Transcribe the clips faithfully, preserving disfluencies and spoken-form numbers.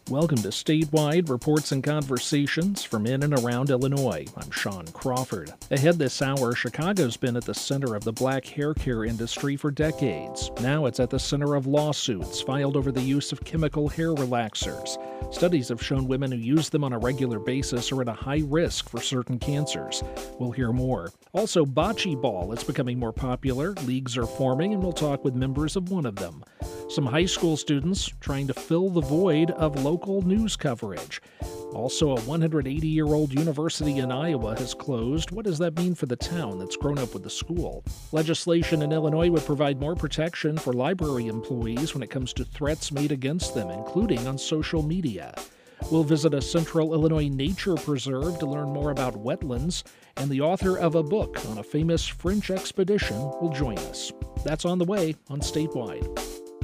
Welcome to Statewide Reports and Conversations from in and around Illinois. I'm Sean Crawford. Ahead this hour, Chicago's been at the center of the black hair care industry for decades. Now it's at the center of lawsuits filed over the use of chemical hair relaxers. Studies have shown women who use them on a regular basis are at a high risk for certain cancers. We'll hear more. Also, bocce ball is becoming more popular. Leagues are forming, and we'll talk with members of one of them. Some high school students trying to fill the void of local news coverage. Also, a one hundred eighty-year-old university in Iowa has closed. What does that mean for the town that's grown up with the school? Legislation in Illinois would provide more protection for library employees when it comes to threats made against them, including on social media. We'll visit a Central Illinois nature preserve to learn more about wetlands, and the author of a book on a famous French expedition will join us. That's on the way on Statewide.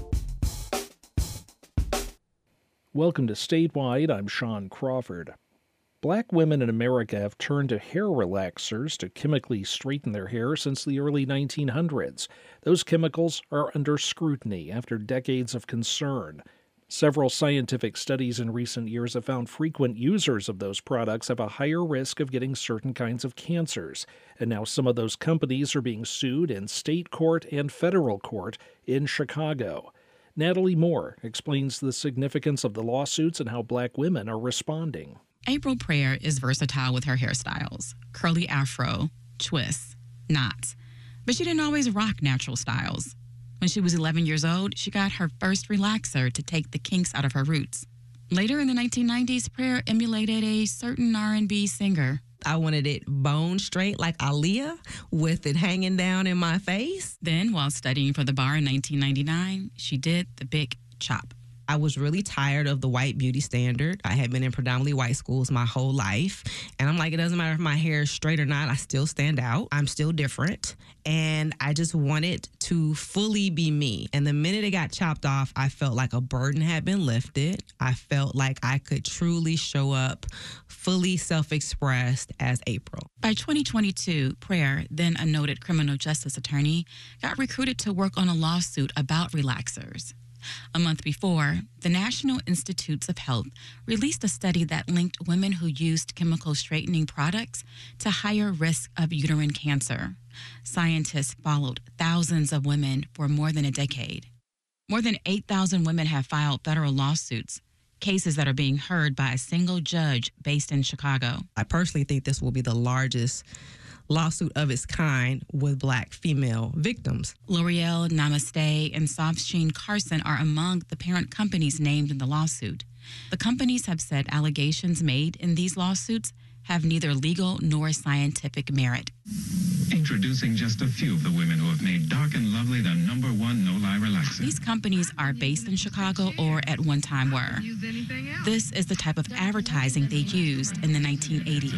Welcome to Statewide. I'm Sean Crawford. Black women in America have turned to hair relaxers to chemically straighten their hair since the early nineteen hundreds. Those chemicals are under scrutiny after decades of concern. Several scientific studies in recent years have found frequent users of those products have a higher risk of getting certain kinds of cancers. And now some of those companies are being sued in state court and federal court in Chicago. Natalie Moore explains the significance of the lawsuits and how black women are responding. April Prayer is versatile with her hairstyles: curly afro, twists, knots. But she didn't always rock natural styles. When she was eleven years old, she got her first relaxer to take the kinks out of her roots. Later in the nineteen nineties, Prayer emulated a certain R and B singer. I wanted it bone straight like Aaliyah, with it hanging down in my face. Then, while studying for the bar in nineteen ninety-nine, she did the big chop. I was really tired of the white beauty standard. I had been in predominantly white schools my whole life. And I'm like, it doesn't matter if my hair is straight or not, I still stand out. I'm still different. And I just wanted to fully be me. And the minute it got chopped off, I felt like a burden had been lifted. I felt like I could truly show up fully self-expressed as April. By twenty twenty-two, Prayer, then a noted criminal justice attorney, got recruited to work on a lawsuit about relaxers. A month before, the National Institutes of Health released a study that linked women who used chemical straightening products to higher risk of uterine cancer. Scientists followed thousands of women for more than a decade. More than eight thousand women have filed federal lawsuits, cases that are being heard by a single judge based in Chicago. I personally think this will be the largest lawsuit of its kind with black female victims. L'Oreal, Namaste, and Softsheen Carson are among the parent companies named in the lawsuit. The companies have said allegations made in these lawsuits have neither legal nor scientific merit. Introducing just a few of the women who have made Dark and Lovely the number one no-lie relaxer. These companies are based in Chicago or at one time were. This is the type of advertising they used in the nineteen eighties.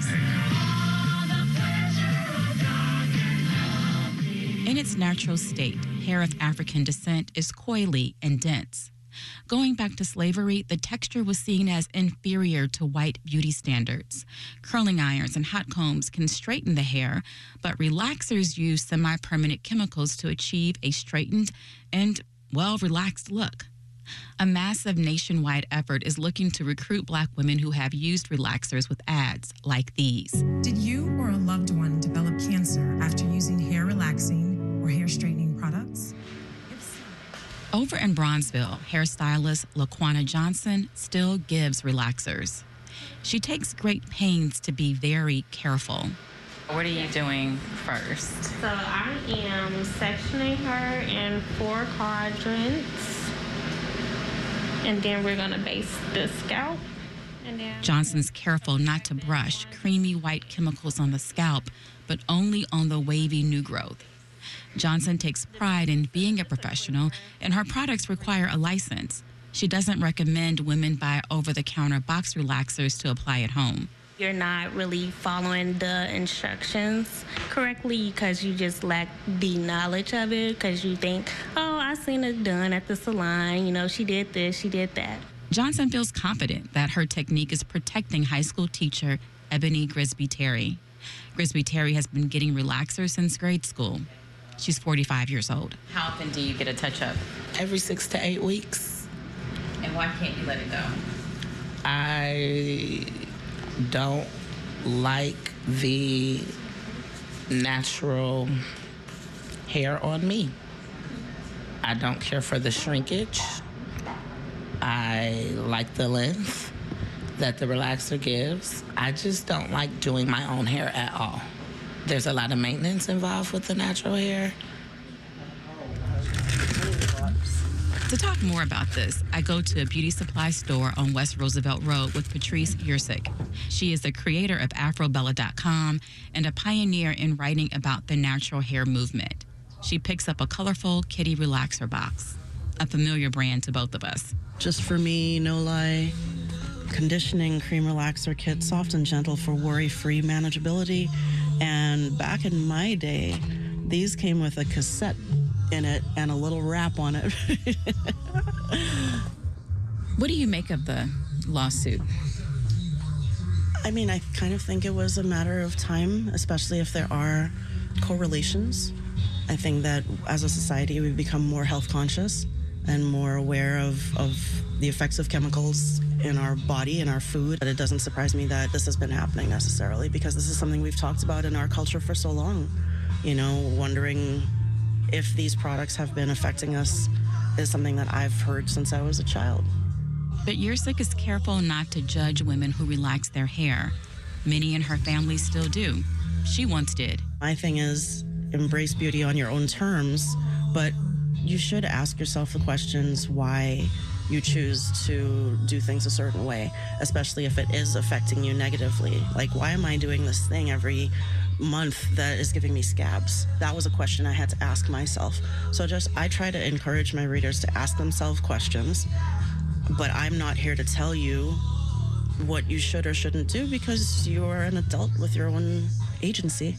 In its natural state, hair of African descent is coily and dense. Going back to slavery, the texture was seen as inferior to white beauty standards. Curling irons and hot combs can straighten the hair, but relaxers use semi-permanent chemicals to achieve a straightened and, well, relaxed look. A massive nationwide effort is looking to recruit black women who have used relaxers with ads like these. Did you or a loved one develop cancer after using hair relaxing or hair straightening products? Over in Bronzeville, hairstylist LaQuana Johnson still gives relaxers. She takes great pains to be very careful. What are you doing first? So I am sectioning her in four quadrants. And then we're going to base the scalp. And then Johnson's careful not to brush creamy white chemicals on the scalp, but only on the wavy new growth. Johnson takes pride in being a professional, and her products require a license. She doesn't recommend women buy over-the-counter box relaxers to apply at home. You're not really following the instructions correctly because you just lack the knowledge of it, because you think, oh, I seen it done at the salon. You know, she did this, she did that. Johnson feels confident that her technique is protecting high school teacher Ebony Grisby Terry. Grisby Terry has been getting relaxers since grade school. She's forty-five years old. How often do you get a touch-up? Every six to eight weeks. And why can't you let it go? I don't like the natural hair on me. I don't care for the shrinkage. I like the length that the relaxer gives. I just don't like doing my own hair at all. There's a lot of maintenance involved with the natural hair. To talk more about this, I go to a beauty supply store on West Roosevelt Road with Patrice Yersick. She is the creator of Afro Bella dot com and a pioneer in writing about the natural hair movement. She picks up a colorful kitty relaxer box, a familiar brand to both of us. Just for me, no lie, conditioning cream relaxer kit, soft and gentle for worry-free manageability. And back in my day, these came with a cassette in it and a little wrap on it. What do you make of the lawsuit? I mean, I kind of think it was a matter of time, especially if there are correlations. I think that as a society, we've become more health conscious and more aware of, of the effects of chemicals in our body and our food. But it doesn't surprise me that this has been happening necessarily, because this is something we've talked about in our culture for so long. You know, wondering if these products have been affecting us is something that I've heard since I was a child. But Yersick is careful not to judge women who relax their hair. Many in her family still do. She once did. My thing is, embrace beauty on your own terms, but you should ask yourself the questions why you choose to do things a certain way, especially if it is affecting you negatively. Like, why am I doing this thing every month that is giving me scabs? That was a question I had to ask myself. So just, I try to encourage my readers to ask themselves questions, but I'm not here to tell you what you should or shouldn't do, because you are an adult with your own agency.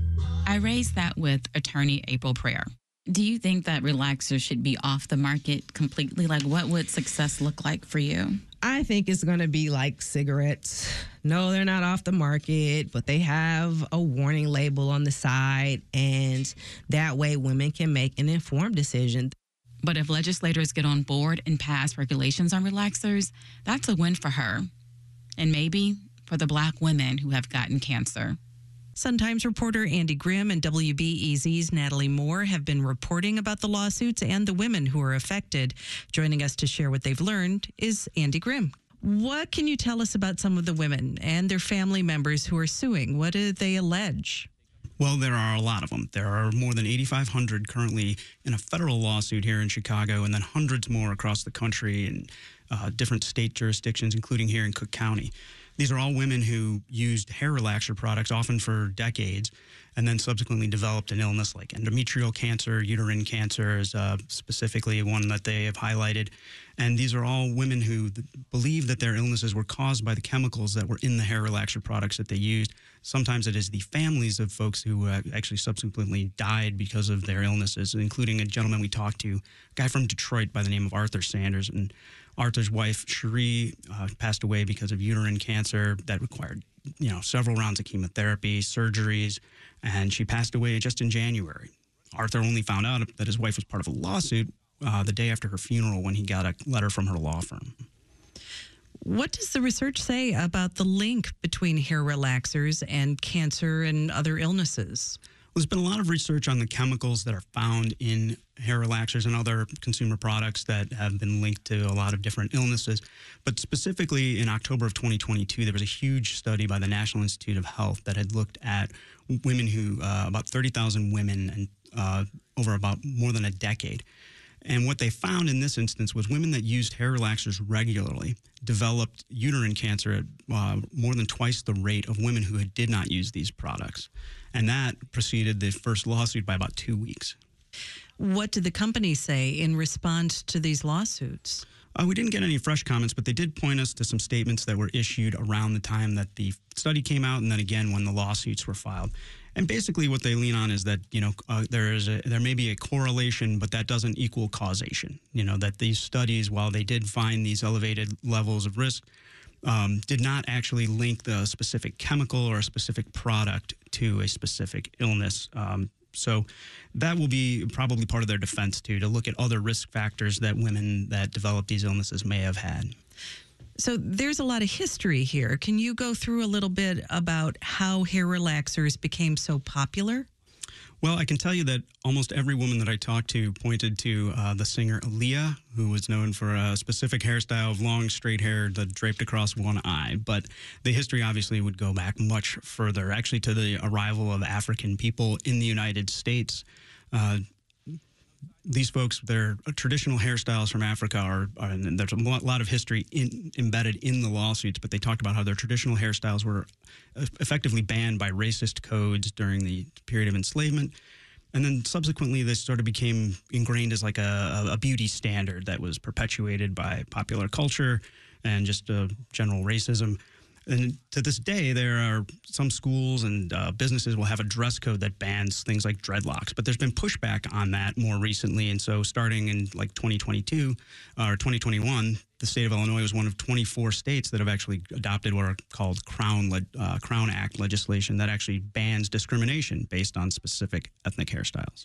I raised that with attorney April Prayer. Do you think that relaxers should be off the market completely? Like, what would success look like for you? I think it's going to be like cigarettes. No, they're not off the market, but they have a warning label on the side, and that way women can make an informed decision. But if legislators get on board and pass regulations on relaxers, that's a win for her. And maybe for the Black women who have gotten cancer. Sun-Times reporter Andy Grimm and W B E Z's Natalie Moore have been reporting about the lawsuits and the women who are affected. Joining us to share what they've learned is Andy Grimm. What can you tell us about some of the women and their family members who are suing? What do they allege? Well, there are a lot of them. There are more than eighty-five hundred currently in a federal lawsuit here in Chicago, and then hundreds more across the country in uh, different state jurisdictions, including here in Cook County. These are all women who used hair relaxer products, often for decades, and then subsequently developed an illness like endometrial cancer, uterine cancer is uh, specifically one that they have highlighted. And these are all women who th- believe that their illnesses were caused by the chemicals that were in the hair relaxer products that they used. Sometimes it is the families of folks who uh, actually subsequently died because of their illnesses, including a gentleman we talked to, a guy from Detroit by the name of Arthur Sanders. And Arthur's wife, Cherie, uh, passed away because of uterine cancer that required, you know, several rounds of chemotherapy, surgeries, and she passed away just in January. Arthur only found out that his wife was part of a lawsuit uh, the day after her funeral when he got a letter from her law firm. What does the research say about the link between hair relaxers and cancer and other illnesses? There's been a lot of research on the chemicals that are found in hair relaxers and other consumer products that have been linked to a lot of different illnesses. But specifically in October of twenty twenty-two, there was a huge study by the National Institute of Health that had looked at women who, uh, about thirty thousand women and uh, over about more than a decade. And what they found in this instance was women that used hair relaxers regularly developed uterine cancer at uh, more than twice the rate of women who had, did not use these products. And that preceded the first lawsuit by about two weeks. What did the company say in response to these lawsuits? Uh, we didn't get any fresh comments, but they did point us to some statements that were issued around the time that the study came out, and then again when the lawsuits were filed. And basically what they lean on is that, you know, uh, there is a, there may be a correlation, but that doesn't equal causation. You know, that these studies, while they did find these elevated levels of risk, um, did not actually link the specific chemical or a specific product to a specific illness. Um, so that will be probably part of their defense, too, to look at other risk factors that women that develop these illnesses may have had. So there's a lot of history here. Can you go through a little bit about how hair relaxers became so popular? Well, I can tell you that almost every woman that I talked to pointed to uh, the singer Aaliyah, who was known for a specific hairstyle of long, straight hair that draped across one eye. But the history obviously would go back much further, actually to the arrival of African people in the United States. Uh, These folks, their traditional hairstyles from Africa are, are and there's a lot of history in, embedded in the lawsuits, but they talked about how their traditional hairstyles were effectively banned by racist codes during the period of enslavement. And then subsequently, this sort of became ingrained as like a, a beauty standard that was perpetuated by popular culture and just uh, general racism. And to this day, there are some schools and uh, businesses will have a dress code that bans things like dreadlocks. But there's been pushback on that more recently. And so starting in like twenty twenty-two or twenty twenty-one, the state of Illinois was one of twenty-four states that have actually adopted what are called Crown, uh, Crown Act legislation that actually bans discrimination based on specific ethnic hairstyles.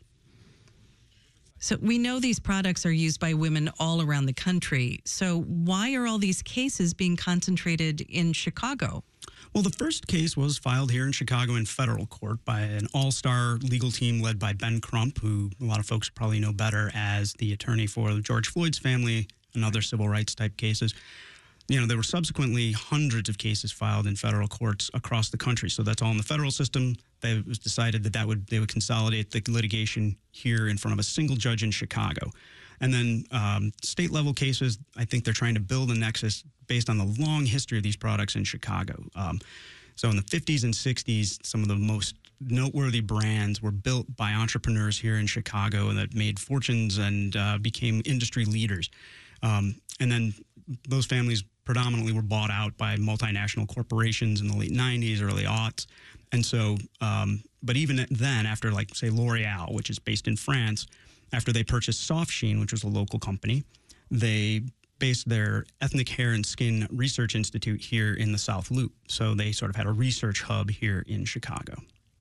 So we know these products are used by women all around the country. So why are all these cases being concentrated in Chicago? Well, the first case was filed here in Chicago in federal court by an all-star legal team led by Ben Crump, who a lot of folks probably know better as the attorney for George Floyd's family and other civil rights type cases. You know, there were subsequently hundreds of cases filed in federal courts across the country. So that's all in the federal system. It was decided that, that would they would consolidate the litigation here in front of a single judge in Chicago. And then um, state level cases, I think they're trying to build a nexus based on the long history of these products in Chicago. Um, so in the fifties and sixties, some of the most noteworthy brands were built by entrepreneurs here in Chicago and that made fortunes and uh, became industry leaders. Um, and then those families predominantly were bought out by multinational corporations in the late nineties, early aughts. And so, um, but even then, after like, say, L'Oreal, which is based in France, after they purchased Softsheen, which was a local company, they based their Ethnic Hair and Skin Research Institute here in the South Loop. So they sort of had a research hub here in Chicago.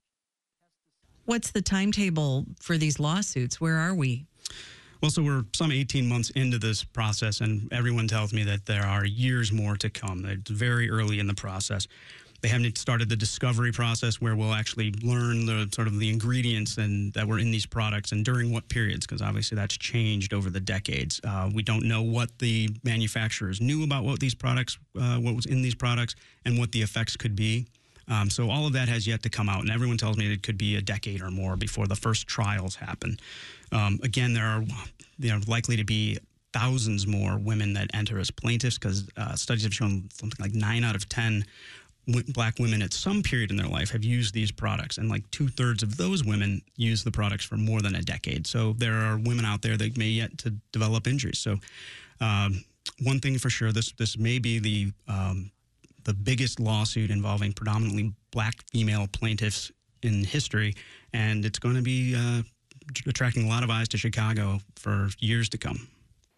What's the timetable for these lawsuits? Where are we? Well, so we're some eighteen months into this process, and everyone tells me that there are years more to come. It's very early in the process. They haven't started the discovery process where we'll actually learn the sort of the ingredients and that were in these products and during what periods, because obviously that's changed over the decades. Uh, we don't know what the manufacturers knew about what these products, uh, what was in these products, and what the effects could be. Um, so all of that has yet to come out, and everyone tells me it could be a decade or more before the first trials happen. Um, again, there are you know, likely to be thousands more women that enter as plaintiffs because uh, studies have shown something like nine out of ten w- black women at some period in their life have used these products, and like two-thirds of those women use the products for more than a decade. So there are women out there that may yet to develop injuries. So um, one thing for sure, this this may be the um, the biggest lawsuit involving predominantly black female plaintiffs in history, and it's going to be uh, attracting a lot of eyes to Chicago for years to come.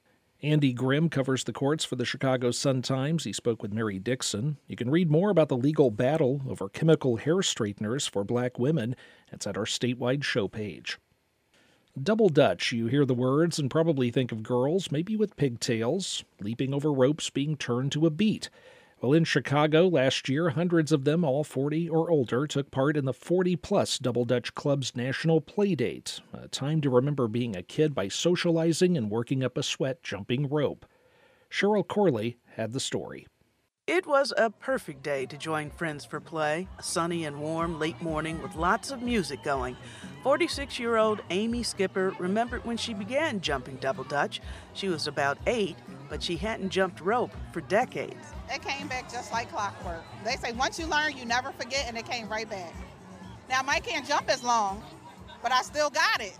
Andy Grimm covers the courts for the Chicago Sun-Times. He spoke with Mary Dixon. You can read more about the legal battle over chemical hair straighteners for black women. It's at our statewide show page. Double Dutch, you hear the words and probably think of girls, maybe with pigtails, leaping over ropes being turned to a beat. Well, in Chicago last year, hundreds of them, all forty or older, took part in the forty-plus Double Dutch Club's National Playdate, a time to remember being a kid by socializing and working up a sweat jumping rope. Cheryl Corley had the story. It was a perfect day to join friends for play. A sunny and warm late morning with lots of music going. forty-six-year-old Amy Skipper remembered when she began jumping Double Dutch. She was about eight, but she hadn't jumped rope for decades. It came back just like clockwork. They say once you learn, you never forget, and it came right back. Now, I might can't jump as long, but I still got it.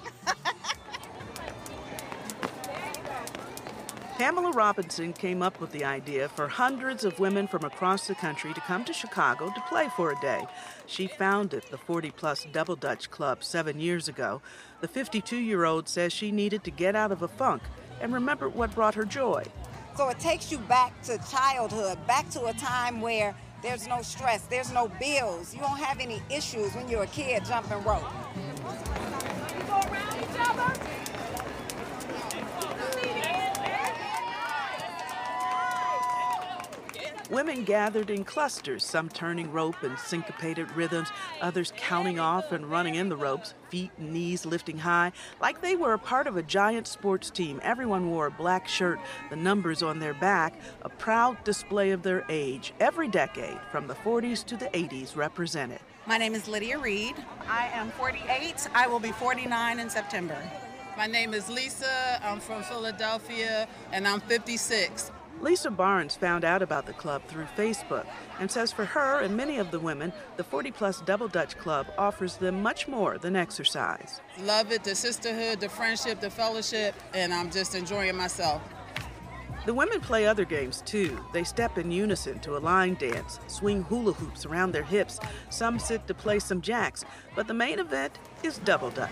Pamela Robinson came up with the idea for hundreds of women from across the country to come to Chicago to play for a day. She founded the forty-plus Double Dutch Club seven years ago. The fifty-two-year-old says she needed to get out of a funk and remember what brought her joy. So it takes you back to childhood, back to a time where there's no stress, there's no bills. You don't have any issues when you're a kid jumping rope. You go around each other. Women gathered in clusters, some turning rope in syncopated rhythms, others counting off and running in the ropes, feet and knees lifting high, like they were a part of a giant sports team. Everyone wore a black shirt, the numbers on their back, a proud display of their age. Every decade, from the forties to the eighties, represented. My name is Lydia Reed. I am forty-eight. I will be forty-nine in September. My name is Lisa. I'm from Philadelphia, and I'm fifty-six. Lisa Barnes found out about the club through Facebook and says for her and many of the women, the forty plus Double Dutch Club offers them much more than exercise. Love it, the sisterhood, the friendship, the fellowship, and I'm just enjoying myself. The women play other games too. They step in unison to a line dance, swing hula hoops around their hips. Some sit to play some jacks, but the main event is Double Dutch.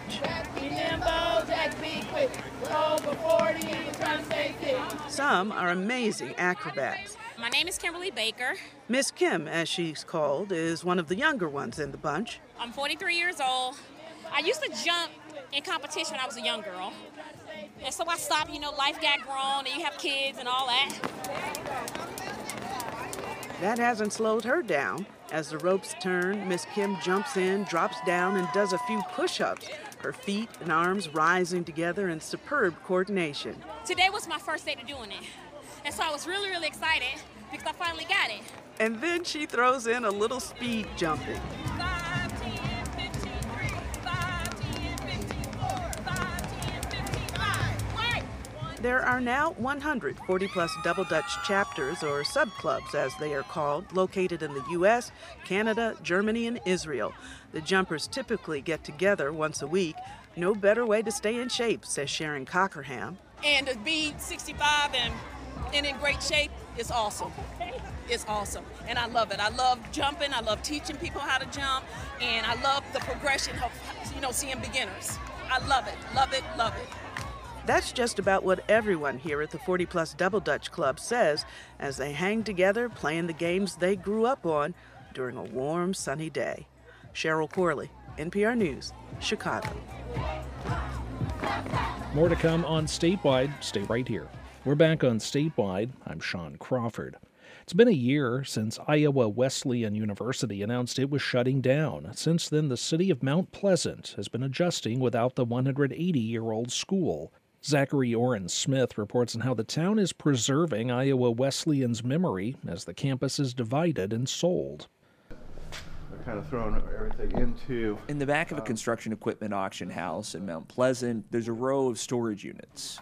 Some are amazing acrobats. My name is Kimberly Baker. Miss Kim, as she's called, is one of the younger ones in the bunch. I'm forty-three years old. I used to jump in competition when I was a young girl. And so I stopped, you know, life got grown and you have kids and all that. That hasn't slowed her down. As the ropes turn, Miss Kim jumps in, drops down, and does a few push-ups, her feet and arms rising together in superb coordination. Today was my first day to doing it. And so I was really, really excited because I finally got it. And then she throws in a little speed jumping. There are now one hundred forty plus Double Dutch chapters, or sub-clubs as they are called, located in the U S, Canada, Germany, and Israel. The jumpers typically get together once a week. No better way to stay in shape, says Sharon Cockerham. And to be sixty-five and, and in great shape is awesome. It's awesome, and I love it. I love jumping. I love teaching people how to jump, and I love the progression of, you know, seeing beginners. I love it, love it, love it. That's just about what everyone here at the forty plus Double Dutch Club says as they hang together playing the games they grew up on during a warm, sunny day. Cheryl Corley, N P R News, Chicago. More to come on Statewide. Stay right here. We're back on Statewide. I'm Sean Crawford. It's been a year since Iowa Wesleyan University announced it was shutting down. Since then, the city of Mount Pleasant has been adjusting without the one hundred eighty year old school. Zachary Oren Smith reports on how the town is preserving Iowa Wesleyan's memory as the campus is divided and sold. They're kind of throwing everything into... In the back of a construction equipment auction house in Mount Pleasant, there's a row of storage units.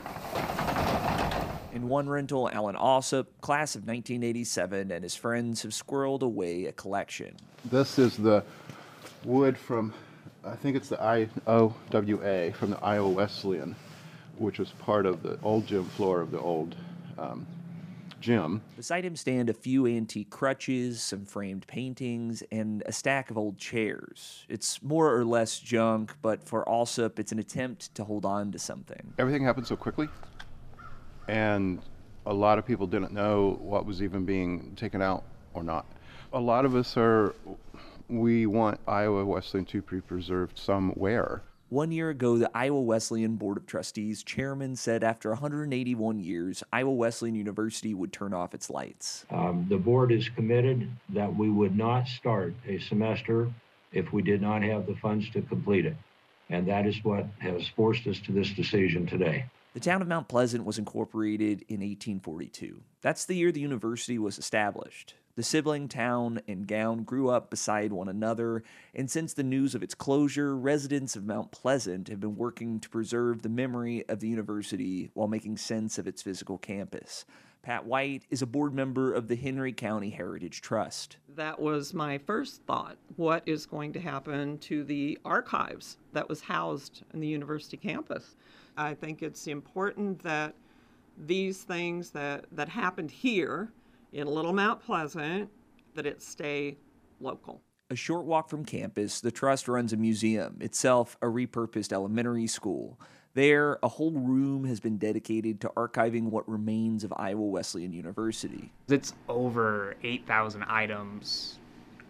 In one rental, Alan Alsop, class of nineteen eighty-seven, and his friends have squirreled away a collection. This is the wood from, I think it's the I O W A, from the Iowa Wesleyan, which was part of the old gym floor of the old um, gym. Beside him stand a few antique crutches, some framed paintings, and a stack of old chairs. It's more or less junk, but for Alsop, it's an attempt to hold on to something. Everything happened so quickly, and a lot of people didn't know what was even being taken out or not. A lot of us are, we want Iowa Wesleyan to be preserved somewhere. One year ago, the Iowa Wesleyan Board of Trustees chairman said after one hundred eighty-one years, Iowa Wesleyan University would turn off its lights. Um, the board is committed that we would not start a semester if we did not have the funds to complete it. And that is what has forced us to this decision today. The town of Mount Pleasant was incorporated in eighteen forty-two. That's the year the university was established. The sibling town and gown grew up beside one another, and since the news of its closure, residents of Mount Pleasant have been working to preserve the memory of the university while making sense of its physical campus. Pat White is a board member of the Henry County Heritage Trust. That was my first thought. What is going to happen to the archives that was housed in the university campus? I think it's important that these things that, that happened here in Little Mount Pleasant, that it stay local. A short walk from campus, the Trust runs a museum, itself a repurposed elementary school. There, a whole room has been dedicated to archiving what remains of Iowa Wesleyan University. It's over eight thousand items,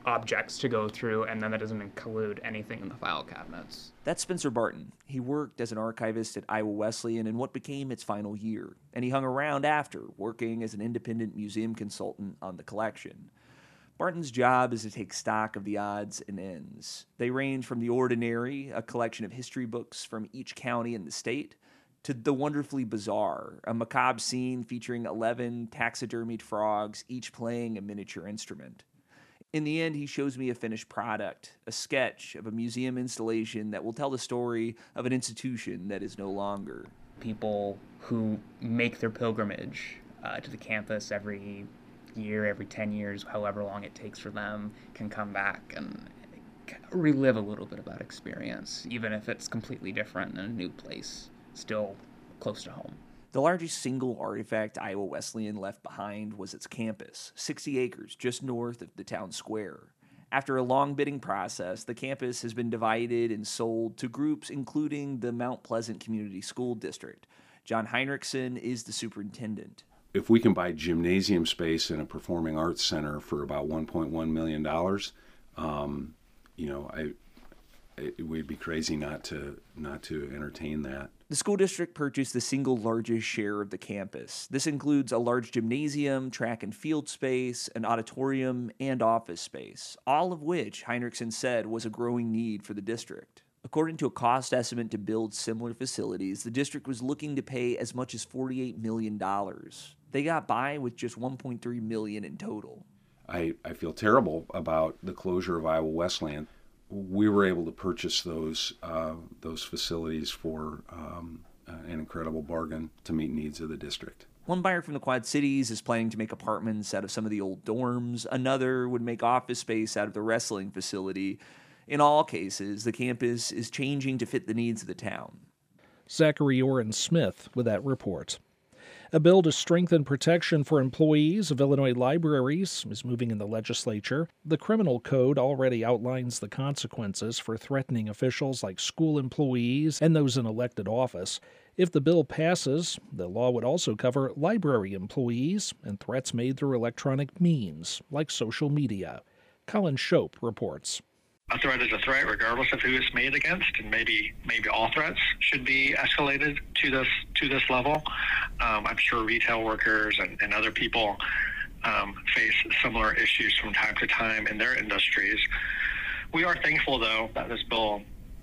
objects to go through, and then that doesn't include anything in the file cabinets. That's Spencer Barton. He worked as an archivist at Iowa Wesleyan in what became its final year, and he hung around after, working as an independent museum consultant on the collection. Barton's job is to take stock of the odds and ends. They range from the ordinary, a collection of history books from each county in the state, to the wonderfully bizarre, a macabre scene featuring eleven taxidermied frogs, each playing a miniature instrument. In the end, he shows me a finished product, a sketch of a museum installation that will tell the story of an institution that is no longer. People who make their pilgrimage uh, to the campus every year, every ten years, however long it takes for them, can come back and relive a little bit of that experience, even if it's completely different in a new place, still close to home. The largest single artifact Iowa Wesleyan left behind was its campus, sixty acres just north of the town square. After a long bidding process, the campus has been divided and sold to groups including the Mount Pleasant Community School District. John Heinrichson is the superintendent. If we can buy gymnasium space in a performing arts center for about one point one million dollars, um, you know, I, it, we'd be crazy not to not to entertain that. The school district purchased the single largest share of the campus. This includes a large gymnasium, track and field space, an auditorium, and office space, all of which Heinrichson said was a growing need for the district. According to a cost estimate to build similar facilities, the district was looking to pay as much as forty-eight million dollars. They got by with just one point three million dollars in total. I, I feel terrible about the closure of Iowa Wesleyan. We were able to purchase those uh, those facilities for um, an incredible bargain to meet needs of the district. One buyer from the Quad Cities is planning to make apartments out of some of the old dorms. Another would make office space out of the wrestling facility. In all cases, the campus is changing to fit the needs of the town. Zachary Oren Smith with that report. A bill to strengthen protection for employees of Illinois libraries is moving in the legislature. The criminal code already outlines the consequences for threatening officials like school employees and those in elected office. If the bill passes, the law would also cover library employees and threats made through electronic means, like social media. Colin Shope reports. A threat is a threat regardless of who it's made against, and maybe maybe all threats should be escalated to this to this level. Um, I'm sure retail workers and, and other people um, face similar issues from time to time in their industries. We are thankful, though, that this bill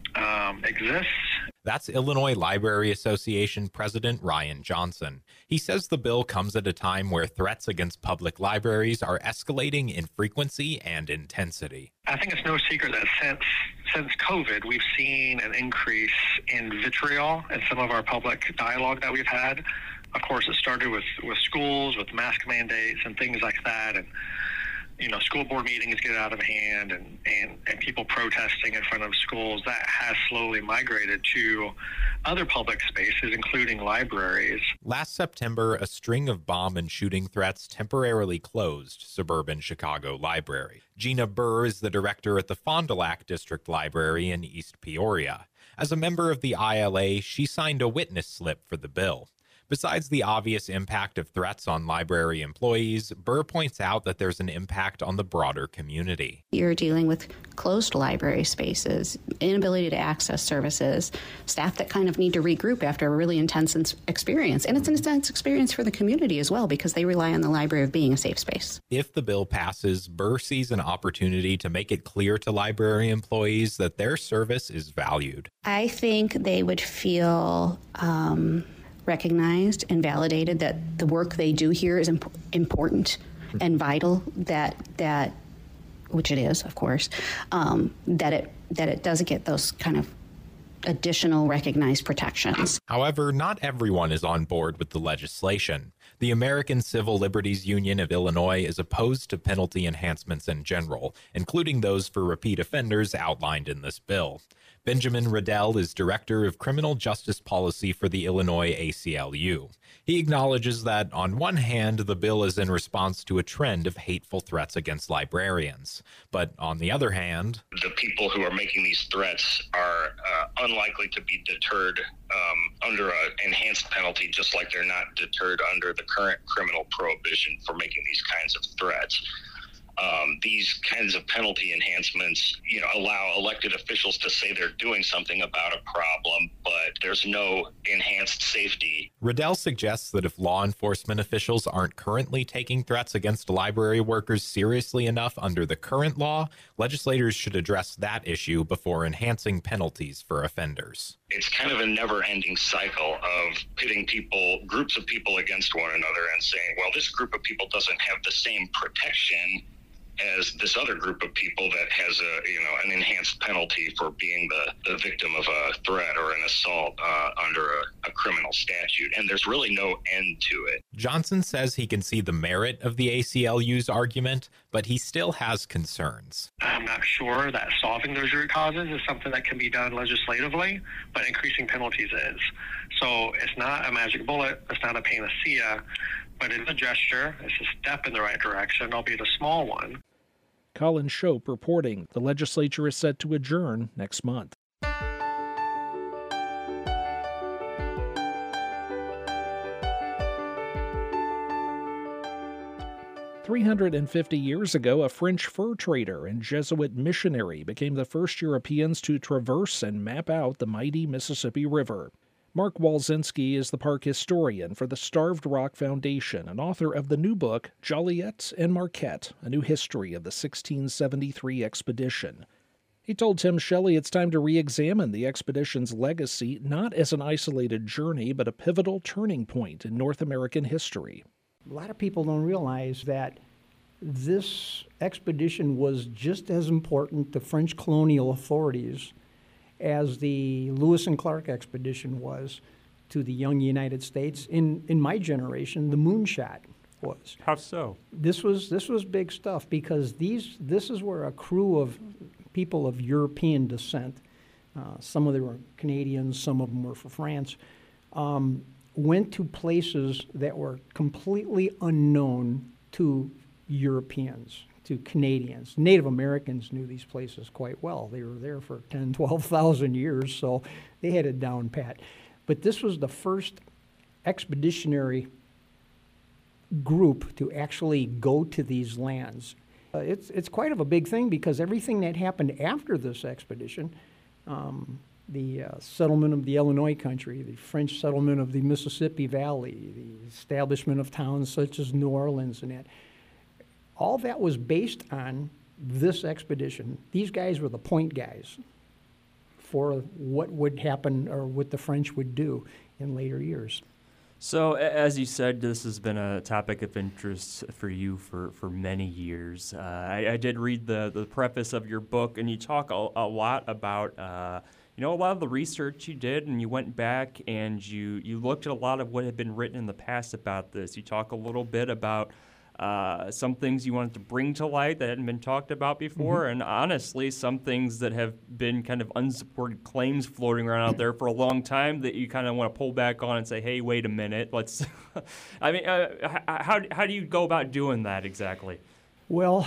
um, exists. That's Illinois Library Association President Ryan Johnson. He says the bill comes at a time where threats against public libraries are escalating in frequency and intensity. I think it's no secret that since since COVID, we've seen an increase in vitriol in some of our public dialogue that we've had. Of course, it started with, with schools, with mask mandates and things like that. And you know, school board meetings get out of hand and, and, and people protesting in front of schools. That has slowly migrated to other public spaces, including libraries. Last September, a string of bomb and shooting threats temporarily closed suburban Chicago Library. Gina Burr is the director at the Fond du Lac District Library in East Peoria. As a member of the I L A, she signed a witness slip for the bill. Besides the obvious impact of threats on library employees, Burr points out that there's an impact on the broader community. You're dealing with closed library spaces, inability to access services, staff that kind of need to regroup after a really intense experience. And it's an intense experience for the community as well because they rely on the library of being a safe space. If the bill passes, Burr sees an opportunity to make it clear to library employees that their service is valued. I think they would feel um, recognized and validated that the work they do here is imp- important and vital, that that which it is, of course, um, that it that it does get those kind of additional recognized protections. However, not everyone is on board with the legislation. The American Civil Liberties Union of Illinois is opposed to penalty enhancements in general, including those for repeat offenders outlined in this bill. Benjamin Riddell is Director of Criminal Justice Policy for the Illinois A C L U. He acknowledges that, on one hand, the bill is in response to a trend of hateful threats against librarians. But on the other hand, the people who are making these threats are uh, unlikely to be deterred um, under an enhanced penalty, just like they're not deterred under the current criminal prohibition for making these kinds of threats. Um, these kinds of penalty enhancements, you know, allow elected officials to say they're doing something about a problem, but there's no enhanced safety. Riddell suggests that if law enforcement officials aren't currently taking threats against library workers seriously enough under the current law, legislators should address that issue before enhancing penalties for offenders. It's kind of a never-ending cycle of pitting people, groups of people against one another and saying, well, this group of people doesn't have the same protection as this other group of people that has a, you know, an enhanced penalty for being the, the victim of a threat or an assault uh, under a, a criminal statute. And there's really no end to it. Johnson says he can see the merit of the A C L U's argument, but he still has concerns. I'm not sure that solving those root causes is something that can be done legislatively, but increasing penalties is. So it's not a magic bullet. It's not a panacea, but it's a gesture. It's a step in the right direction, albeit a small one. Colin Shope reporting the legislature is set to adjourn next month. three hundred fifty years ago, a French fur trader and Jesuit missionary became the first Europeans to traverse and map out the mighty Mississippi River. Mark Walczynski is the park historian for the Starved Rock Foundation and author of the new book, Joliet and Marquette, A New History of the sixteen seventy-three Expedition. He told Tim Shelley it's time to re-examine the expedition's legacy not as an isolated journey, but a pivotal turning point in North American history. A lot of people don't realize that this expedition was just as important to French colonial authorities as the Lewis and Clark expedition was to the young United States. In in my generation, the moonshot was. How so? This was this was big stuff because these this is where a crew of people of European descent, uh, some of them were Canadians, some of them were from France, um, went to places that were completely unknown to Europeans, to Canadians. Native Americans knew these places quite well. They were there for ten, twelve thousand years, so they had it down pat. But this was the first expeditionary group to actually go to these lands. Uh, it's, it's quite of a big thing because everything that happened after this expedition, um, the uh, settlement of the Illinois country, the French settlement of the Mississippi Valley, the establishment of towns such as New Orleans and that, all that was based on this expedition. These guys were the point guys for what would happen or what the French would do in later years. So, as you said, this has been a topic of interest for you for, for many years. Uh, I, I did read the, the preface of your book, and you talk a, a lot about, uh, you know, a lot of the research you did, and you went back and you, you looked at a lot of what had been written in the past about this. You talk a little bit about Uh, some things you wanted to bring to light that hadn't been talked about before, mm-hmm. and honestly, some things that have been kind of unsupported claims floating around out there for a long time that you kind of want to pull back on and say, hey, wait a minute, let's... I mean, uh, how, how do you go about doing that exactly? Well,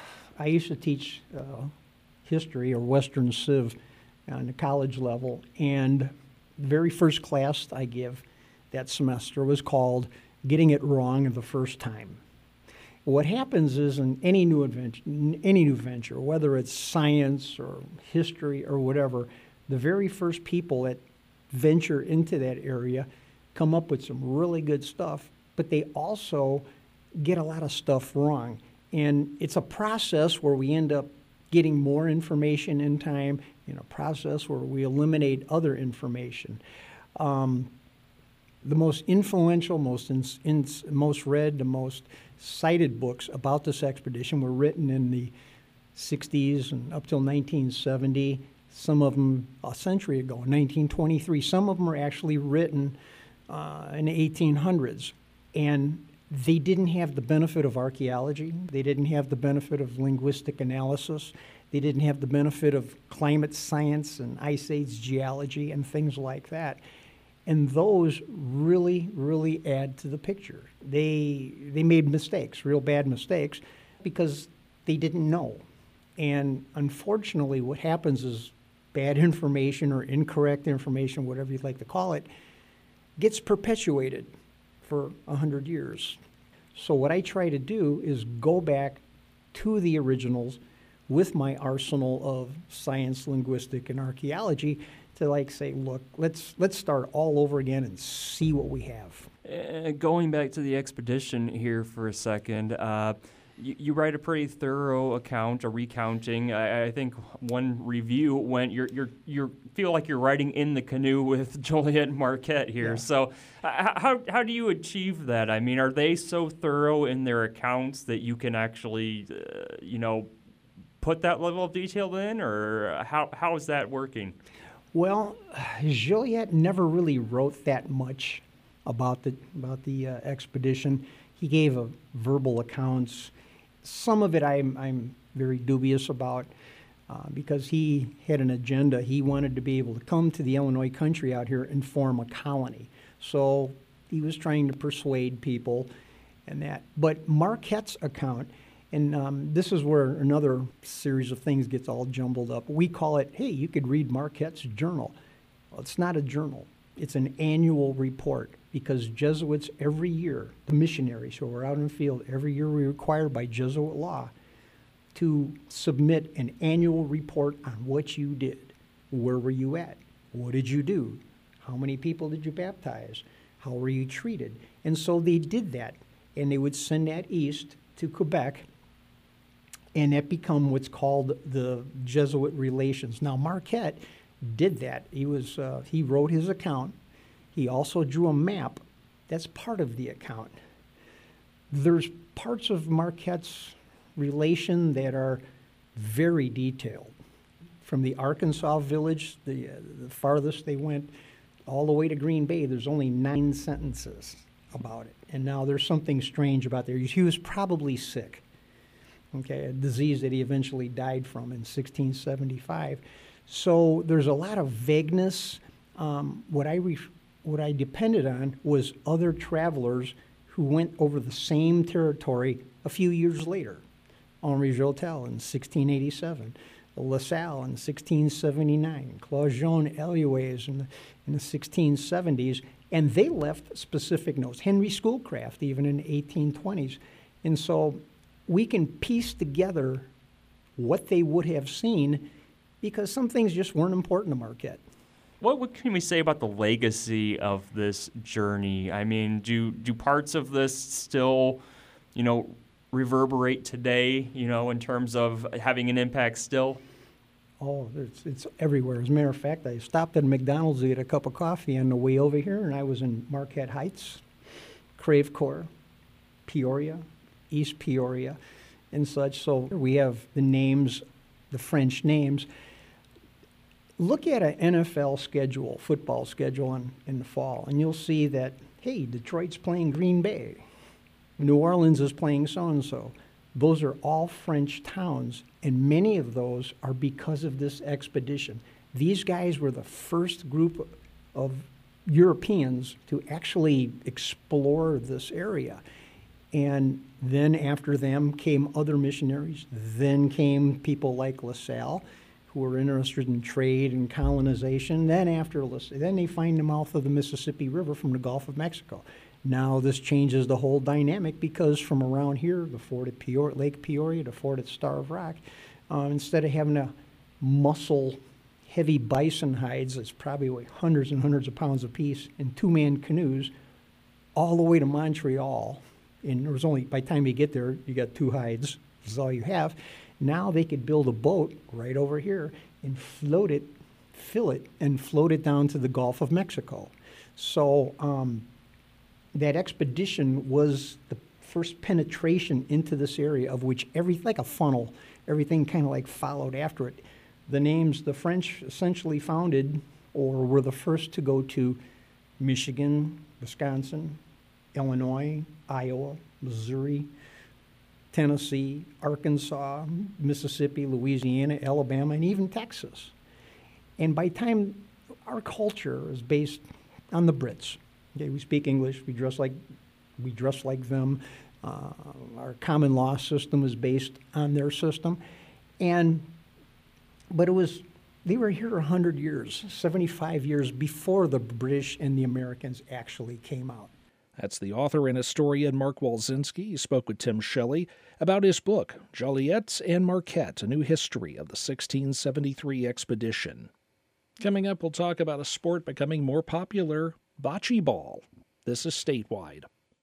I used to teach uh, history or Western Civ on the college level, and the very first class I give that semester was called Getting It Wrong the First Time. What happens is in any new adventure, any new venture, whether it's science or history or whatever, the very first people that venture into that area come up with some really good stuff, but they also get a lot of stuff wrong. And it's a process where we end up getting more information in time, in a process where we eliminate other information. Um, the most influential, most in, in, most read, the most cited books about this expedition were written in the sixties and up till nineteen seventy. Some of them a century ago, nineteen twenty-three. Some of them were actually written uh, in the eighteen hundreds. And they didn't have the benefit of archaeology. They didn't have the benefit of linguistic analysis. They didn't have the benefit of climate science and ice age geology and things like that. And those really, really add to the picture. They they made mistakes, real bad mistakes, because they didn't know. And unfortunately, what happens is bad information or incorrect information, whatever you'd like to call it, gets perpetuated for a hundred years. So what I try to do is go back to the originals with my arsenal of science, linguistic, and archaeology to like say, look, let's let's start all over again and see what we have. Uh, going back to the expedition here for a second, uh, you, you write a pretty thorough account, a recounting. I, I think one review went, you're you're you feel like you're riding in the canoe with Joliet and Marquette here. Yeah. So uh, how how do you achieve that? I mean, are they so thorough in their accounts that you can actually, uh, you know, put that level of detail in, or how how is that working? Well, Joliet never really wrote that much about the about the uh, expedition. He gave a verbal accounts. Some of it I'm I'm very dubious about uh, because he had an agenda. He wanted to be able to come to the Illinois country out here and form a colony. So he was trying to persuade people and that. But Marquette's account, and um, this is where another series of things gets all jumbled up. We call it, hey, you could read Marquette's journal. Well, it's not a journal. It's an annual report because Jesuits every year, the missionaries who are out in the field, every year we're required by Jesuit law to submit an annual report on what you did. Where were you at? What did you do? How many people did you baptize? How were you treated? And so they did that, and they would send that east to Quebec, and that become what's called the Jesuit Relations. Now, Marquette did that. He was uh, he wrote his account. He also drew a map. That's part of the account. There's parts of Marquette's relation that are very detailed. From the Arkansas village, the, uh, the farthest they went, all the way to Green Bay, there's only nine sentences about it. And now there's something strange about there. He was probably sick, okay, a disease that he eventually died from in sixteen seventy-five. So there's a lot of vagueness. Um, what I ref- what I depended on was other travelers who went over the same territory a few years later. Henri Joutel in sixteen eighty-seven, LaSalle in sixteen seventy-nine, Claude Jean Eloise in the, in the sixteen seventies, and they left specific notes. Henry Schoolcraft, even in the eighteen twenties. And so we can piece together what they would have seen because some things just weren't important to Marquette. What, what can we say about the legacy of this journey? I mean, do do parts of this still, you know, reverberate today, you know, in terms of having an impact still? Oh, it's, it's everywhere. As a matter of fact, I stopped at McDonald's to get a cup of coffee on the way over here, and I was in Marquette Heights, Creve Coeur, Peoria, East Peoria, and such. So we have the names, the French names. Look at an N F L schedule, football schedule in, in the fall, and you'll see that, hey, Detroit's playing Green Bay. New Orleans is playing so-and-so. Those are all French towns, and many of those are because of this expedition. These guys were the first group of Europeans to actually explore this area. And then after them came other missionaries. Then came people like LaSalle, who were interested in trade and colonization. Then after LaSalle, then they find the mouth of the Mississippi River from the Gulf of Mexico. Now this changes the whole dynamic because from around here, the fort at Peoria, Lake Peoria, the fort at Starved Rock, uh, instead of having to muscle heavy bison hides that's probably weigh hundreds and hundreds of pounds apiece in two-man canoes all the way to Montreal, and there was only, by the time you get there, you got two hides, this is all you have. Now they could build a boat right over here and float it, fill it, and float it down to the Gulf of Mexico. So um, that expedition was the first penetration into this area of which every, like a funnel, everything kind of like followed after it. The names, the French essentially founded or were the first to go to Michigan, Wisconsin, Illinois, Iowa, Missouri, Tennessee, Arkansas, Mississippi, Louisiana, Alabama, and even Texas. And by the time our culture is based on the Brits, okay, we speak English, we dress like we dress like them. Uh, our common law system is based on their system, and but it was they were here a hundred years, seventy-five years before the British and the Americans actually came out. That's the author and historian Mark Walczynski. He spoke with Tim Shelley about his book, Joliet and Marquette, A New History of the sixteen seventy-three Expedition. Coming up, we'll talk about a sport becoming more popular, bocce ball. This is Statewide.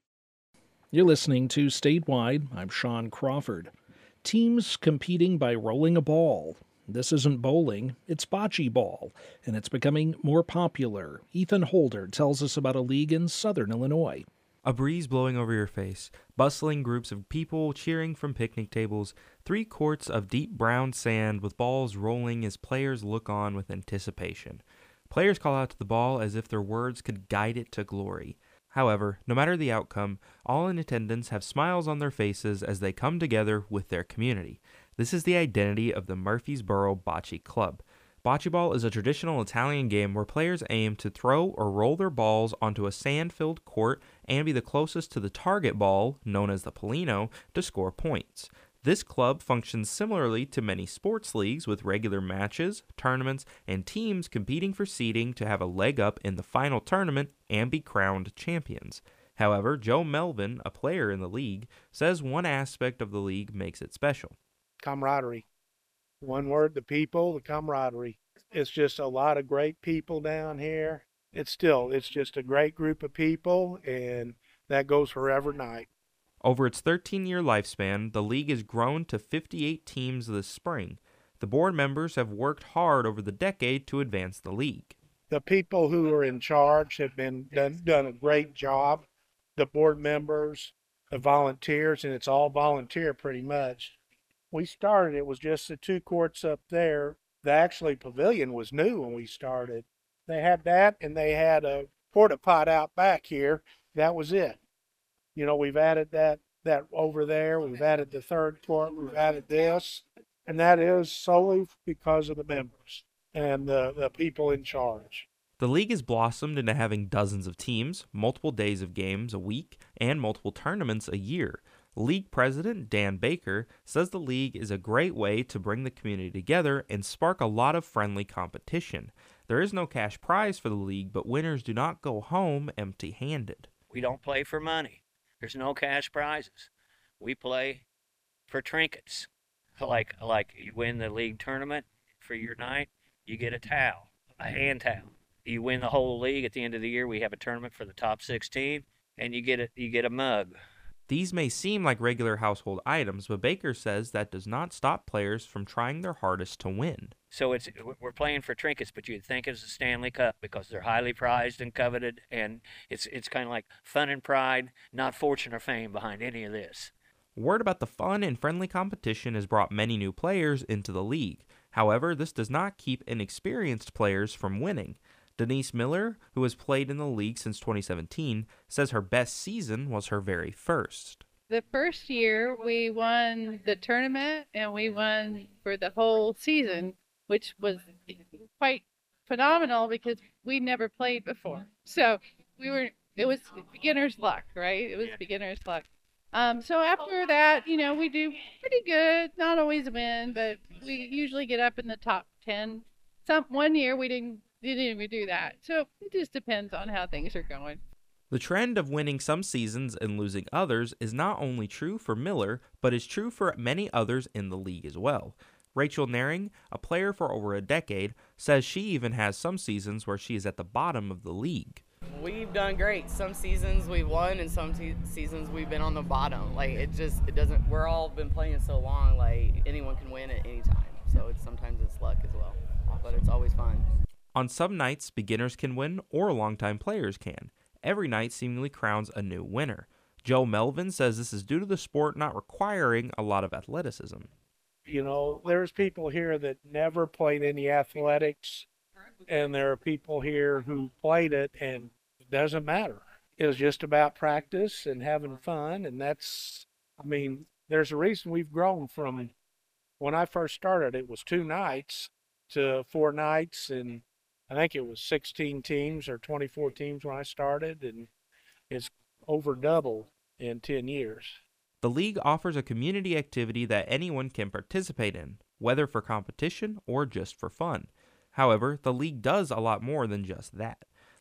You're listening to Statewide. I'm Sean Crawford. Teams competing by rolling a ball. This isn't bowling, it's bocce ball, and it's becoming more popular. Ethan Holder tells us about a league in southern Illinois. A breeze blowing over your face, bustling groups of people cheering from picnic tables, three courts of deep brown sand with balls rolling as players look on with anticipation. Players call out to the ball as if their words could guide it to glory. However, no matter the outcome, all in attendance have smiles on their faces as they come together with their community. This is the identity of the Murfreesboro Bocce Club. Bocce ball is a traditional Italian game where players aim to throw or roll their balls onto a sand-filled court and be the closest to the target ball, known as the Polino, to score points. This club functions similarly to many sports leagues with regular matches, tournaments, and teams competing for seeding to have a leg up in the final tournament and be crowned champions. However, Joe Melvin, a player in the league, says one aspect of the league makes it special. Camaraderie. One word, the people, the camaraderie. It's just a lot of great people down here. It's still, it's just a great group of people, and that goes forever night. Over its thirteen-year lifespan, the league has grown to fifty-eight teams this spring. The board members have worked hard over the decade to advance the league. The people who are in charge have been done, done a great job. The board members, the volunteers, and it's all volunteer pretty much. We started, it was just the two courts up there. The actually pavilion was new when we started. They had that, and they had a porta pot out back here. That was it. You know, we've added that, that over there. We've added the third court. We've added this. And that is solely because of the members and the, the people in charge. The league has blossomed into having dozens of teams, multiple days of games a week, and multiple tournaments a year. League president Dan Baker says the league is a great way to bring the community together and spark a lot of friendly competition. There is no cash prize for the league, but winners do not go home empty-handed. We don't play for money. There's no cash prizes. We play for trinkets. Like like you win the league tournament for your night, you get a towel, a hand towel. You win the whole league at the end of the year, we have a tournament for the top sixteen, and you get a, you get a mug. These may seem like regular household items, but Baker says that does not stop players from trying their hardest to win. So it's we're playing for trinkets, but you'd think it's a Stanley Cup because they're highly prized and coveted, and it's it's kind of like fun and pride, not fortune or fame behind any of this. Word about the fun and friendly competition has brought many new players into the league. However, this does not keep inexperienced players from winning. Denise Miller, who has played in the league since twenty seventeen, says her best season was her very first. The first year we won the tournament and we won for the whole season, which was quite phenomenal because we never played before. So we were, it was beginner's luck, right? It was beginner's luck. Um, so after that, you know, we do pretty good, not always win, but we usually get up in the top ten. Some one year we didn't didn't even do that. So it just depends on how things are going. The trend of winning some seasons and losing others is not only true for Miller, but is true for many others in the league as well. Rachel Naring, a player for over a decade, says she even has some seasons where she is at the bottom of the league. We've done great. Some seasons we've won and some te- seasons we've been on the bottom. Like it just, it doesn't, we're all been playing so long, like anyone can win at any time. So it's sometimes it's luck as well, but it's always fun. On some nights, beginners can win or longtime players can. Every night seemingly crowns a new winner. Joe Melvin says this is due to the sport not requiring a lot of athleticism. You know, there's people here that never played any athletics, and there are people here who played it, and it doesn't matter. It was just about practice and having fun, and that's, I mean, there's a reason we've grown from when I first started, it was two nights to four nights, and I think it was sixteen teams or twenty-four teams when I started, and it's over double in ten years. The league offers a community activity that anyone can participate in, whether for competition or just for fun. However, the league does a lot more than just that.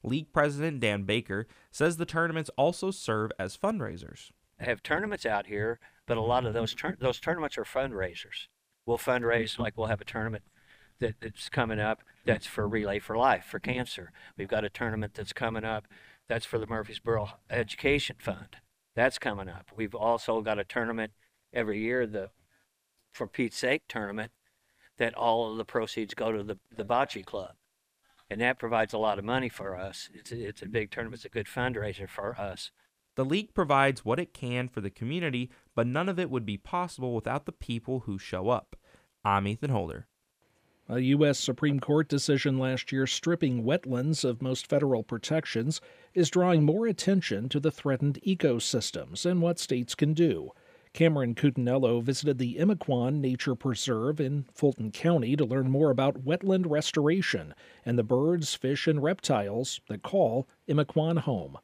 League president Dan Baker says the tournaments also serve as fundraisers. I have tournaments out here, but a lot of those tur- those tournaments are fundraisers. We'll fundraise, like we'll have a tournament that, that's coming up that's for Relay for Life for cancer. We've got a tournament that's coming up that's for the Murfreesboro Education Fund. That's coming up. We've also got a tournament every year, the For Pete's Sake tournament, that all of the proceeds go to the, the Bocce Club. And that provides a lot of money for us. It's a, it's a big tournament. It's a good fundraiser for us. The league provides what it can for the community, but none of it would be possible without the people who show up. I'm Ethan Holder. A U S Supreme Court decision last year stripping wetlands of most federal protections is drawing more attention to the threatened ecosystems and what states can do. Cameron Cutinello visited the Imaquan Nature Preserve in Fulton County to learn more about wetland restoration and the birds, fish, and reptiles that call Imaquan home.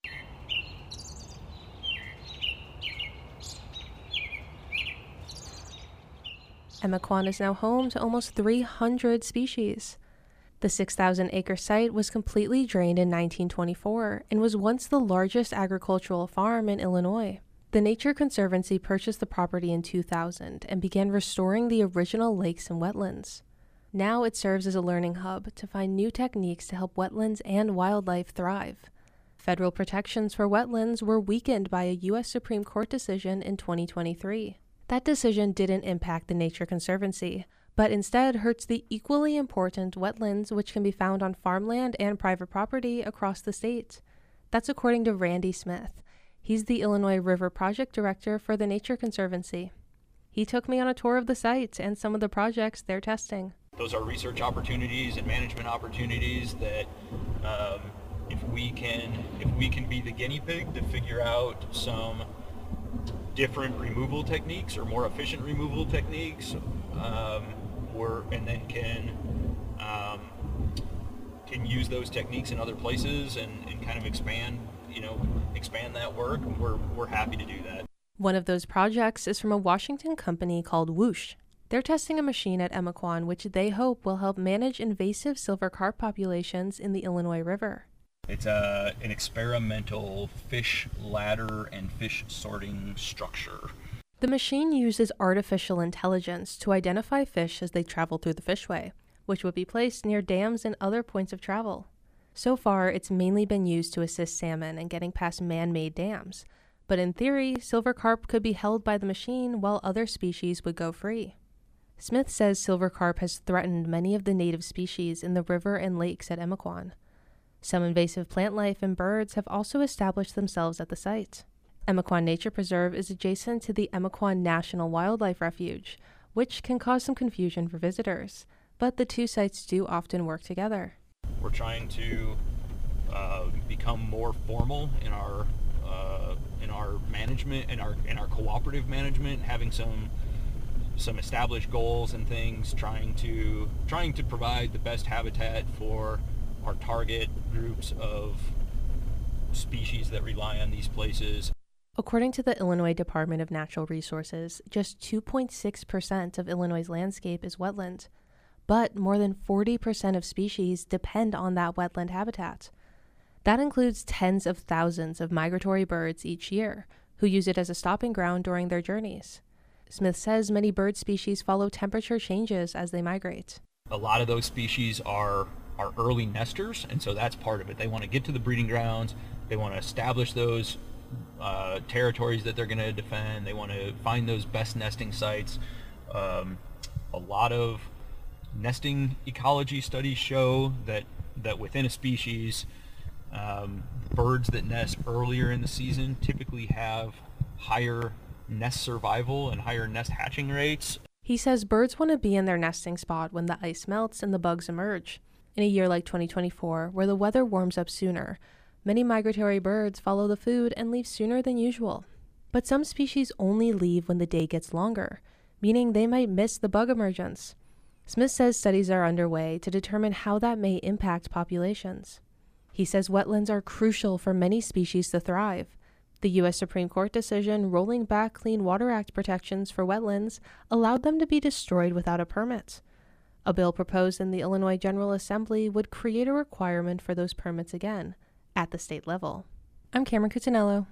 Imaquan is now home to almost three hundred species. The six thousand acre site was completely drained in nineteen twenty-four and was once the largest agricultural farm in Illinois. The Nature Conservancy purchased the property in two thousand and began restoring the original lakes and wetlands. Now it serves as a learning hub to find new techniques to help wetlands and wildlife thrive. Federal protections for wetlands were weakened by a U S Supreme Court decision in twenty twenty-three. That decision didn't impact the Nature Conservancy, but instead hurts the equally important wetlands which can be found on farmland and private property across the state. That's according to Randy Smith. He's the Illinois River Project Director for the Nature Conservancy. He took me on a tour of the site and some of the projects they're testing. Those are research opportunities and management opportunities that um, if we can if we can be the guinea pig to figure out some different removal techniques or more efficient removal techniques, um, or and then can um, can use those techniques in other places and, and kind of expand, you know, expand that work. We're we're happy to do that. One of those projects is from a Washington company called Whoosh. They're testing a machine at Imaquan which they hope will help manage invasive silver carp populations in the Illinois River. It's a, an experimental fish ladder and fish sorting structure. The machine uses artificial intelligence to identify fish as they travel through the fishway, which would be placed near dams and other points of travel. So far, it's mainly been used to assist salmon in getting past man-made dams, but in theory, silver carp could be held by the machine while other species would go free. Smith says silver carp has threatened many of the native species in the river and lakes at Imaquan. Some invasive plant life and birds have also established themselves at the site. Imaquan Nature Preserve is adjacent to the Imaquan National Wildlife Refuge, which can cause some confusion for visitors, but the two sites do often work together. We're trying to uh, become more formal in our uh, in our management and our in our cooperative management, having some some established goals and things, trying to trying to provide the best habitat for our target groups of species that rely on these places. According to the Illinois Department of Natural Resources, just two point six percent of Illinois' landscape is wetland, but more than forty percent of species depend on that wetland habitat. That includes tens of thousands of migratory birds each year, who use it as a stopping ground during their journeys. Smith says many bird species follow temperature changes as they migrate. A lot of those species are are early nesters, and so that's part of it. They want to get to the breeding grounds, they want to establish those uh, territories that they're going to defend, they want to find those best nesting sites. Um, a lot of nesting ecology studies show that, that within a species, um, birds that nest earlier in the season typically have higher nest survival and higher nest hatching rates. He says birds want to be in their nesting spot when the ice melts and the bugs emerge. In a year like twenty twenty-four, where the weather warms up sooner, many migratory birds follow the food and leave sooner than usual. But some species only leave when the day gets longer, meaning they might miss the bug emergence. Smith says studies are underway to determine how that may impact populations. He says wetlands are crucial for many species to thrive. The U S Supreme Court decision rolling back Clean Water Act protections for wetlands allowed them to be destroyed without a permit. A bill proposed in the Illinois General Assembly would create a requirement for those permits again, at the state level. I'm Cameron Cutinello.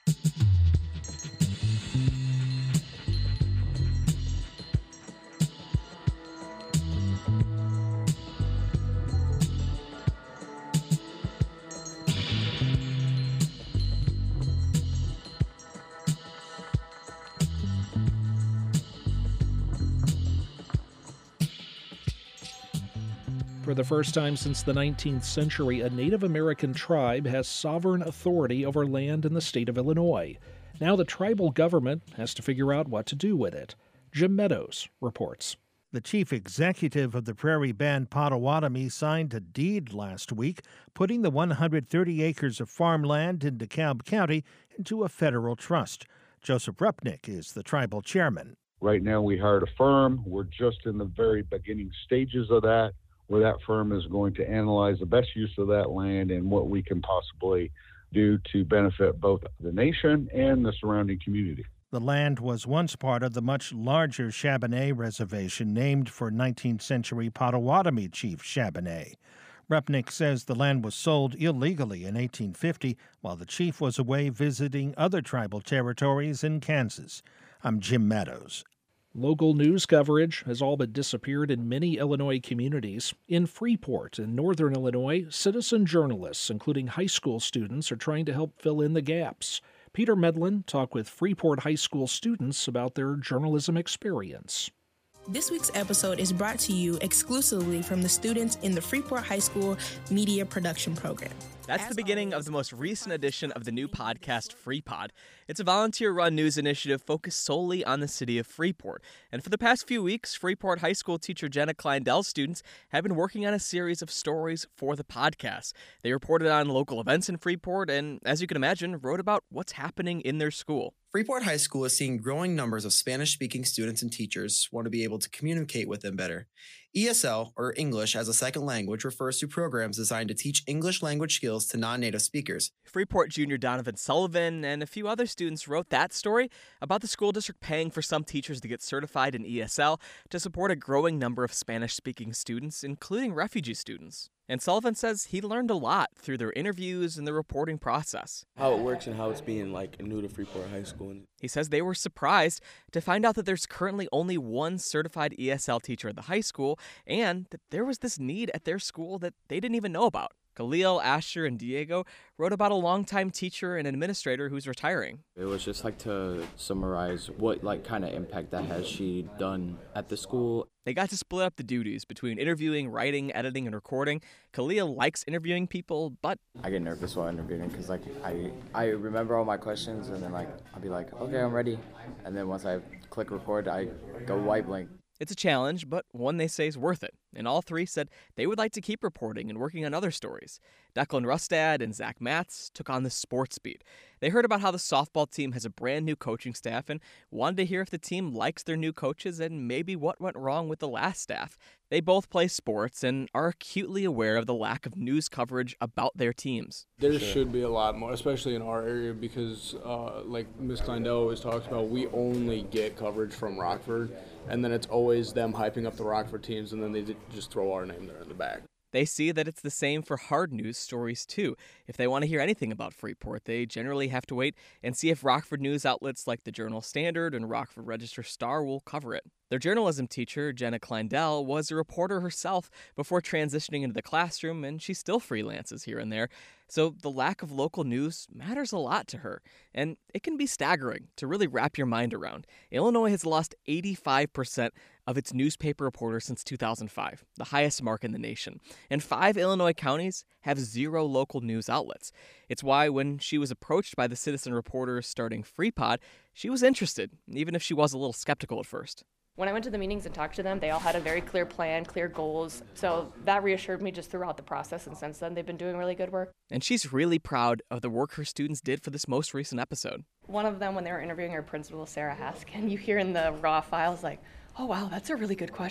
For the first time since the nineteenth century, a Native American tribe has sovereign authority over land in the state of Illinois. Now the tribal government has to figure out what to do with it. Jim Meadows reports. The chief executive of the Prairie Band Potawatomi signed a deed last week, putting the one hundred thirty acres of farmland in DeKalb County into a federal trust. Joseph Rupnick is the tribal chairman. Right now we hired a firm. We're just in the very beginning stages of that, where that firm is going to analyze the best use of that land and what we can possibly do to benefit both the nation and the surrounding community. The land was once part of the much larger Chabanais Reservation named for nineteenth century Potawatomi chief Chabanais. Rupnick says the land was sold illegally in eighteen fifty while the chief was away visiting other tribal territories in Kansas. I'm Jim Meadows. Local news coverage has all but disappeared in many Illinois communities. In Freeport, in northern Illinois, citizen journalists, including high school students, are trying to help fill in the gaps. Peter Medlin talked with Freeport high school students about their journalism experience. This week's episode is brought to you exclusively from the students in the Freeport High School Media Production Program. That's the beginning of the most recent edition of the new podcast, FreePod. It's a volunteer-run news initiative focused solely on the city of Freeport. And for the past few weeks, Freeport High School teacher Jenna Kleindell's students have been working on a series of stories for the podcast. They reported on local events in Freeport and, as you can imagine, wrote about what's happening in their school. Freeport High School is seeing growing numbers of Spanish-speaking students and teachers want to be able to communicate with them better. E S L, or English as a Second Language, refers to programs designed to teach English language skills to non-native speakers. Freeport junior Donovan Sullivan and a few other students wrote that story about the school district paying for some teachers to get certified in E S L to support a growing number of Spanish-speaking students, including refugee students. And Sullivan says he learned a lot through their interviews and the reporting process. How it works and how it's being like new to Freeport High School. He says they were surprised to find out that there's currently only one certified E S L teacher at the high school and that there was this need at their school that they didn't even know about. Khalil, Asher, and Diego wrote about a longtime teacher and administrator who's retiring. It was just like to summarize what like kind of impact that has she done at the school. They got to split up the duties between interviewing, writing, editing, and recording. Khalil likes interviewing people, but I get nervous while interviewing because like I I remember all my questions and then like I'll be like, okay, I'm ready. And then once I click record, I go white blank. It's a challenge, but one they say is worth it. And all three said they would like to keep reporting and working on other stories. Declan Rustad and Zach Matz took on the sports beat. They heard about how the softball team has a brand new coaching staff and wanted to hear if the team likes their new coaches and maybe what went wrong with the last staff. They both play sports and are acutely aware of the lack of news coverage about their teams. There sure. should be a lot more, especially in our area, because uh, like Miz Kleindell always talks about, we only get coverage from Rockford, and then it's always them hyping up the Rockford teams, and then they just throw our name there in the back. They see that it's the same for hard news stories, too. If they want to hear anything about Freeport, they generally have to wait and see if Rockford news outlets like the Journal-Standard and Rockford Register-Star will cover it. Their journalism teacher, Jenna Kleindell, was a reporter herself before transitioning into the classroom, and she still freelances here and there. So the lack of local news matters a lot to her, and it can be staggering to really wrap your mind around. Illinois has lost eighty-five percent of its newspaper reporters since two thousand five, the highest mark in the nation. And five Illinois counties have zero local news outlets. It's why when she was approached by the citizen reporters starting FreePod, she was interested, even if she was a little skeptical at first. When I went to the meetings and talked to them, they all had a very clear plan, clear goals. So that reassured me just throughout the process, and since then they've been doing really good work. And she's really proud of the work her students did for this most recent episode. One of them, when they were interviewing our principal, Sarah Haskin, you hear in the raw files like, oh, wow, that's a really good question.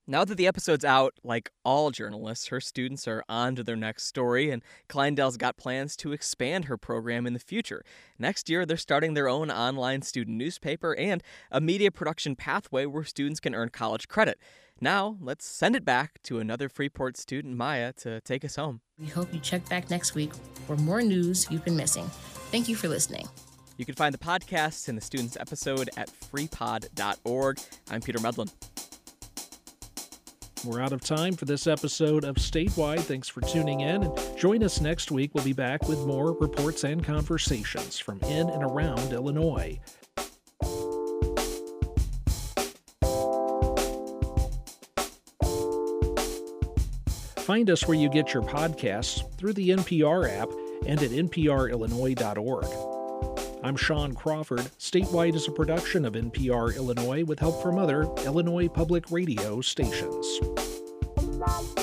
Now that the episode's out, like all journalists, her students are on to their next story, and Kleindale's got plans to expand her program in the future. Next year, they're starting their own online student newspaper and a media production pathway where students can earn college credit. Now, let's send it back to another Freeport student, Maya, to take us home. We hope you check back next week for more news you've been missing. Thank you for listening. You can find the podcasts and the students' episode at free pod dot org. I'm Peter Medlin. We're out of time for this episode of Statewide. Thanks for tuning in, and join us next week. We'll be back with more reports and conversations from in and around Illinois. Find us where you get your podcasts through the N P R app and at n p r illinois dot org. I'm Sean Crawford. Statewide is a production of N P R Illinois with help from other Illinois public radio stations.